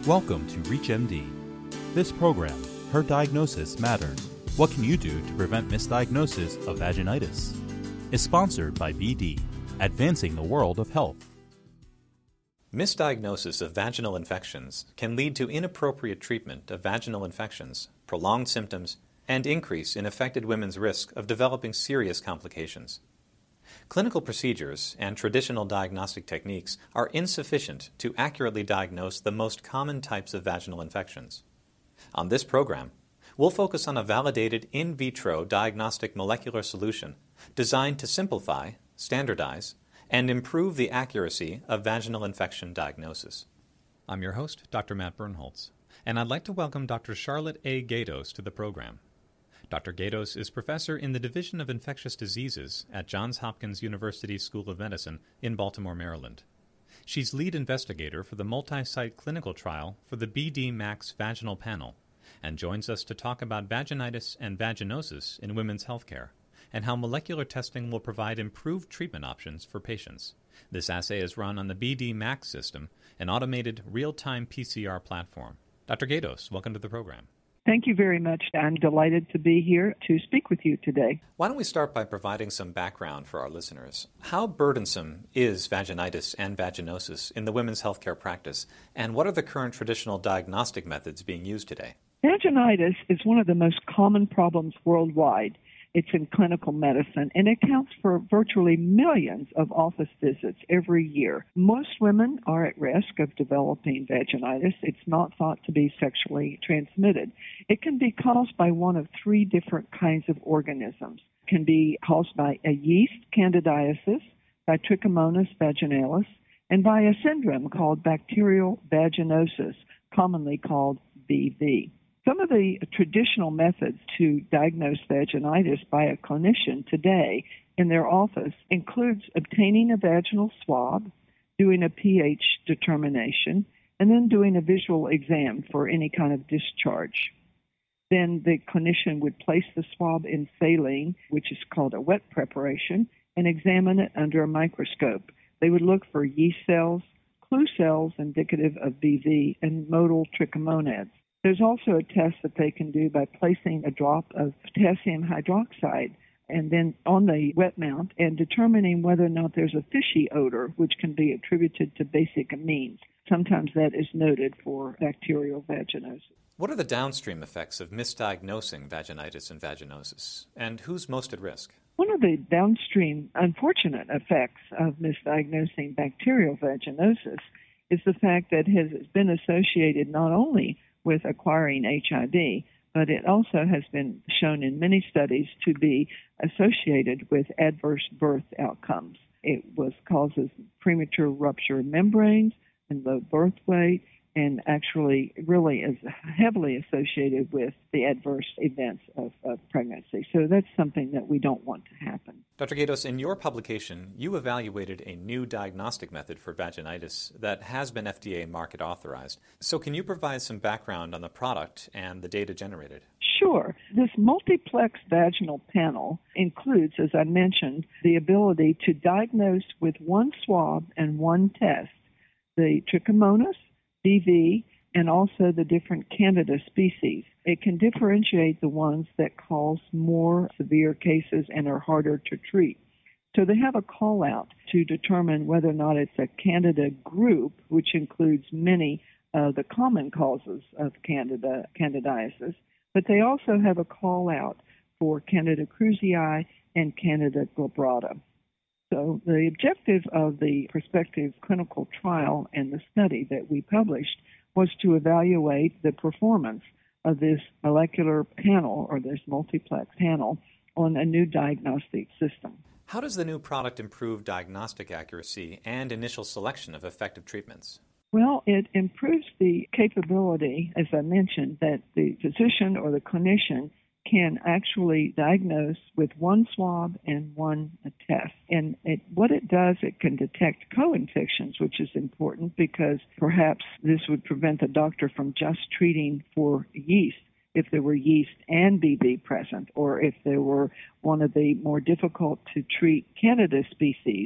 Welcome to ReachMD. This program, Her Diagnosis Matters. What can you do to prevent misdiagnosis of vaginitis? Is sponsored by BD, advancing the world of health. Misdiagnosis of vaginal infections can lead to inappropriate treatment of vaginal infections, prolonged symptoms, and increase in affected women's risk of developing serious complications. Clinical procedures and traditional diagnostic techniques are insufficient to accurately diagnose the most common types of vaginal infections. On this program, we'll focus on a validated in vitro diagnostic molecular solution designed to simplify, standardize, and improve the accuracy of vaginal infection diagnosis. I'm your host, Dr. Matt Bernholtz, and I'd like to welcome Dr. Charlotte A. Gaydos to the program. Dr. Gaydos is professor in the Division of Infectious Diseases at Johns Hopkins University School of Medicine in Baltimore, Maryland. She's lead investigator for the multi-site clinical trial for the BD MAX vaginal panel and joins us to talk about vaginitis and vaginosis in women's healthcare and how molecular testing will provide improved treatment options for patients. This assay is run on the BD MAX system, an automated real-time PCR platform. Dr. Gaydos, welcome to the program. Thank you very much. I'm delighted to be here to speak with you today. Why don't we start by providing some background for our listeners? How burdensome is vaginitis and vaginosis in the women's healthcare practice, and what are the current traditional diagnostic methods being used today? Vaginitis is one of the most common problems worldwide. It's in clinical medicine and accounts for virtually millions of office visits every year. Most women are at risk of developing vaginitis. It's not thought to be sexually transmitted. It can be caused by one of three different kinds of organisms. It can be caused by a yeast, candidiasis, by Trichomonas vaginalis, and by a syndrome called bacterial vaginosis, commonly called BV. Some of the traditional methods to diagnose vaginitis by a clinician today in their office includes obtaining a vaginal swab, doing a pH determination, and then doing a visual exam for any kind of discharge. Then the clinician would place the swab in saline, which is called a wet preparation, and examine it under a microscope. They would look for yeast cells, clue cells indicative of BV, and motile trichomonads. There's also a test that they can do by placing a drop of potassium hydroxide and then on the wet mount and determining whether or not there's a fishy odor, which can be attributed to basic amines. Sometimes that is noted for bacterial vaginosis. What are the downstream effects of misdiagnosing vaginitis and vaginosis, and who's most at risk? One of the downstream unfortunate effects of misdiagnosing bacterial vaginosis is the fact that it has been associated not only with acquiring HIV, but it also has been shown in many studies to be associated with adverse birth outcomes. It causes premature rupture of membranes and low birth weight, and actually really is heavily associated with the adverse events of pregnancy. So that's something that we don't want to happen. Dr. Gaydos, in your publication, you evaluated a new diagnostic method for vaginitis that has been FDA market authorized. So can you provide some background on the product and the data generated? Sure. This multiplex vaginal panel includes, as I mentioned, the ability to diagnose with one swab and one test the Trichomonas, BV, and also the different Candida species. It can differentiate the ones that cause more severe cases and are harder to treat. So they have a call-out to determine whether or not it's a Candida group, which includes many of the common causes of candidiasis, but they also have a call-out for Candida krusei and Candida glabrata. So the objective of the prospective clinical trial and the study that we published was to evaluate the performance of this molecular panel or this multiplex panel on a new diagnostic system. How does the new product improve diagnostic accuracy and initial selection of effective treatments? Well, it improves the capability, as I mentioned, that the physician or the clinician can actually diagnose with one swab and one test. And what it does, it can detect co-infections, which is important because perhaps this would prevent the doctor from just treating for yeast if there were yeast and BV present, or if there were one of the more difficult to treat Candida species,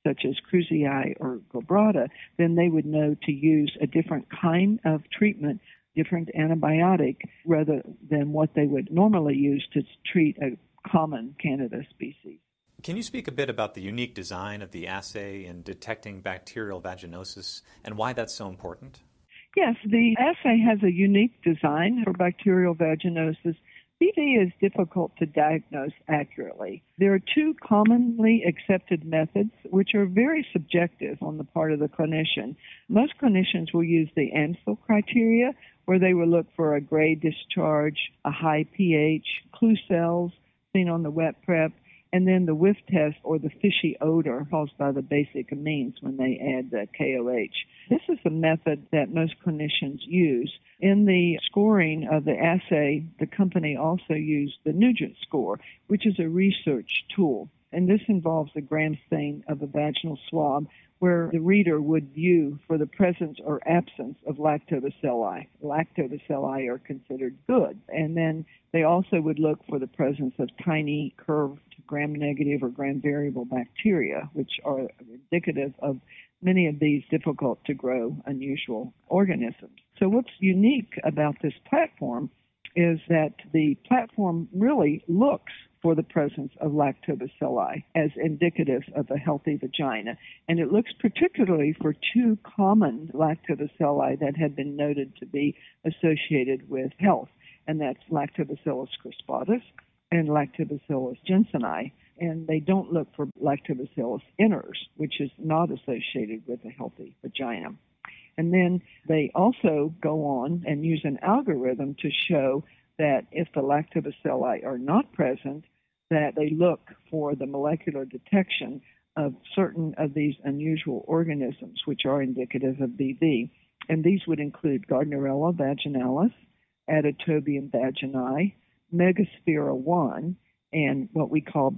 such as Krusei or glabrata, then they would know to use a different kind of treatment, different antibiotic, rather than what they would normally use to treat a common Candida species. Can you speak a bit about the unique design of the assay in detecting bacterial vaginosis and why that's so important? Yes, the assay has a unique design for bacterial vaginosis. BV is difficult to diagnose accurately. There are two commonly accepted methods, which are very subjective on the part of the clinician. Most clinicians will use the Ansel criteria, where they will look for a gray discharge, a high pH, clue cells seen on the wet prep, and then the whiff test or the fishy odor caused by the basic amines when they add the KOH. This is a method that most clinicians use. In the scoring of the assay, the company also used the Nugent score, which is a research tool. And this involves a gram stain of a vaginal swab where the reader would view for the presence or absence of lactobacilli. Lactobacilli are considered good. And then they also would look for the presence of tiny curved gram-negative or gram-variable bacteria, which are indicative of many of these difficult-to-grow, unusual organisms. So what's unique about this platform is that the platform really looks for the presence of lactobacilli as indicative of a healthy vagina. And it looks particularly for two common lactobacilli that have been noted to be associated with health, and that's Lactobacillus crispatus and Lactobacillus jensenii. And they don't look for Lactobacillus inners, which is not associated with a healthy vagina. And then they also go on and use an algorithm to show that if the lactobacilli are not present, that they look for the molecular detection of certain of these unusual organisms, which are indicative of BV. And these would include Gardnerella vaginalis, Aditobium vaginae, Megasphaera 1, and what we call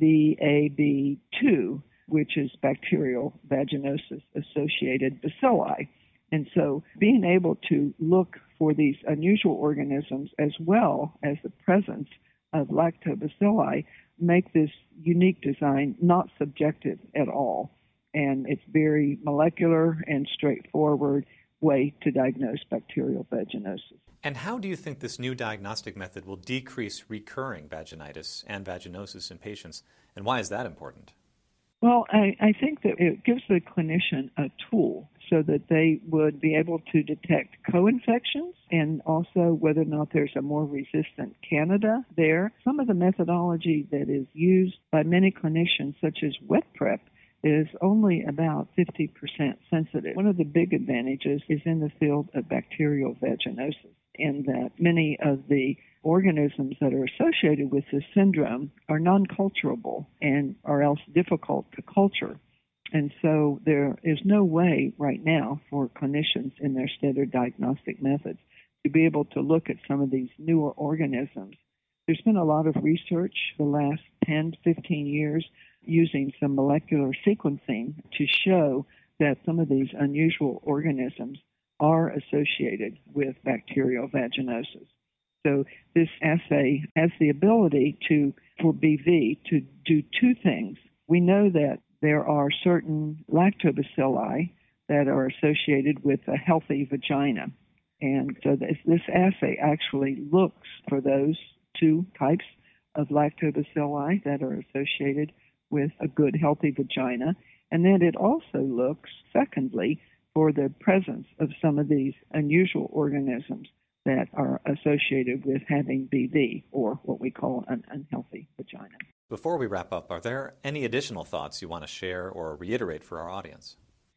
BVAB2, which is bacterial vaginosis-associated bacilli. And so being able to look for these unusual organisms as well as the presence of lactobacilli make this unique design not subjective at all. And it's very molecular and straightforward way to diagnose bacterial vaginosis. And how do you think this new diagnostic method will decrease recurring vaginitis and vaginosis in patients, and why is that important? Well, I think that it gives the clinician a tool so that they would be able to detect co-infections and also whether or not there's a more resistant Candida there. Some of the methodology that is used by many clinicians, such as wet prep, is only about 50% sensitive. One of the big advantages is in the field of bacterial vaginosis, in that many of the organisms that are associated with this syndrome are non-culturable and are else difficult to culture. And so there is no way right now for clinicians in their standard diagnostic methods to be able to look at some of these newer organisms. There's been a lot of research the last 10 to 15 years using some molecular sequencing to show that some of these unusual organisms are associated with bacterial vaginosis. So this assay has the ability for BV to do two things. We know that there are certain lactobacilli that are associated with a healthy vagina. And so this assay actually looks for those two types of lactobacilli that are associated with a good, healthy vagina. And then it also looks, secondly, for the presence of some of these unusual organisms that are associated with having BV, or what we call an unhealthy vagina. Before we wrap up, are there any additional thoughts you want to share or reiterate for our audience?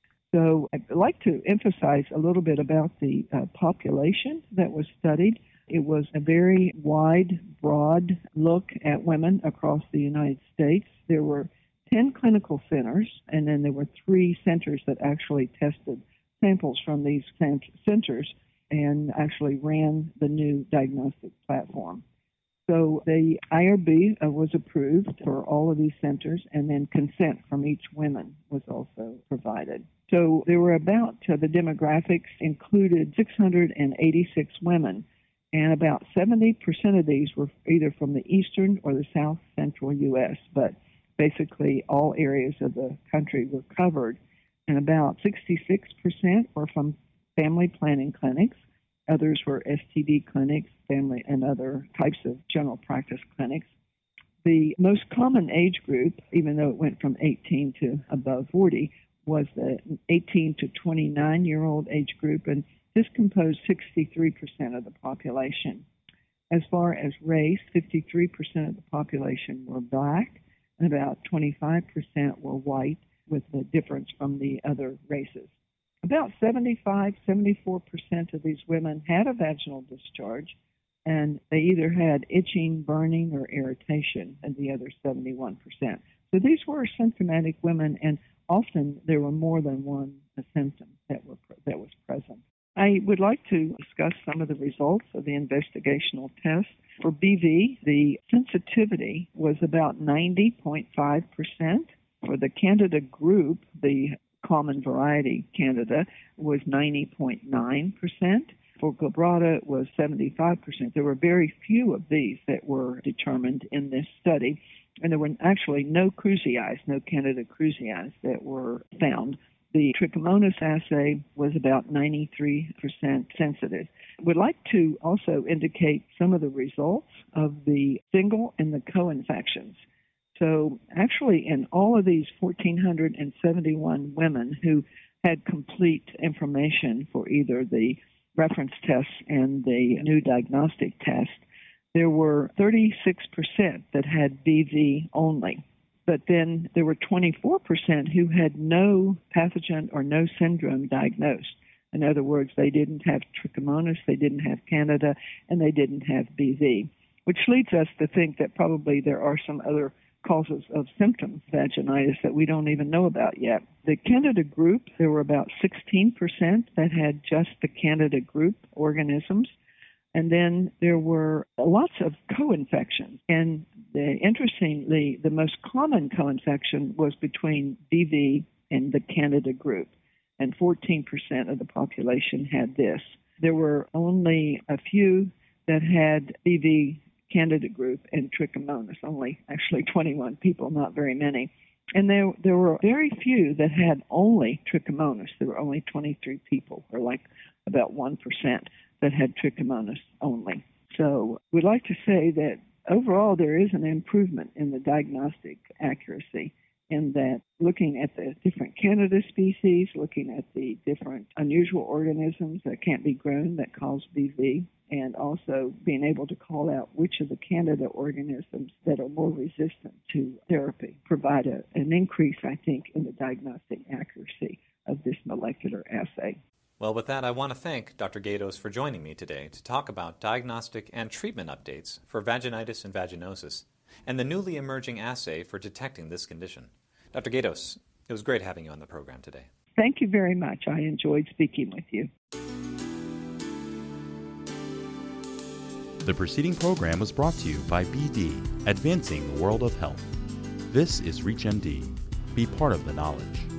So I'd like to emphasize a little bit about the population that was studied. It was a very wide, broad look at women across the United States. There were 10 clinical centers, and then there were 3 centers that actually tested samples from these centers and actually ran the new diagnostic platform. So the IRB was approved for all of these centers, and then consent from each woman was also provided. So there were the demographics included 686 women, and about 70% of these were either from the eastern or the south central U.S., but basically all areas of the country were covered, and about 66% were from family planning clinics. Others were STD clinics, family and other types of general practice clinics. The most common age group, even though it went from 18 to above 40, was the 18 to 29-year-old age group, and this composed 63% of the population. As far as race, 53% of the population were black, and about 25% were white, with the difference from the other races. About 74% of these women had a vaginal discharge, and they either had itching, burning, or irritation, and the other 71%. So these were symptomatic women, and often there were more than one symptom that was present. I would like to discuss some of the results of the investigational test. For BV, the sensitivity was about 90.5%. For the Candida group, the common variety Candida was 90.9%. For glabrata, it was 75%. There were very few of these that were determined in this study, and there were actually no Krusei, no Candida krusei that were found. The Trichomonas assay was about 93% sensitive. We'd like to also indicate some of the results of the single and the co-infections. So actually in all of these 1,471 women who had complete information for either the reference tests and the new diagnostic test, there were 36% that had BV only. But then there were 24% who had no pathogen or no syndrome diagnosed. In other words, they didn't have Trichomonas, they didn't have Candida, and they didn't have BV, which leads us to think that probably there are some other causes of symptom vaginitis that we don't even know about yet. The Candida group, there were about 16% that had just the Candida group organisms. And then there were lots of co-infections. And interestingly, the most common co-infection was between BV and the Candida group. And 14% of the population had this. There were only a few that had BV, Candida group, and Trichomonas. Only actually 21 people, not very many. And there were very few that had only Trichomonas. There were only 23 people, or like about 1%. That had Trichomonas only. So we'd like to say that overall there is an improvement in the diagnostic accuracy, in that looking at the different Candida species, looking at the different unusual organisms that can't be grown that cause BV, and also being able to call out which of the Candida organisms that are more resistant to therapy provide an increase, I think, in the diagnostic accuracy of this molecular assay. Well, with that, I want to thank Dr. Gatos for joining me today to talk about diagnostic and treatment updates for vaginitis and vaginosis and the newly emerging assay for detecting this condition. Dr. Gatos, it was great having you on the program today. Thank you very much. I enjoyed speaking with you. The preceding program was brought to you by BD, Advancing the World of Health. This is ReachMD. Be part of the knowledge.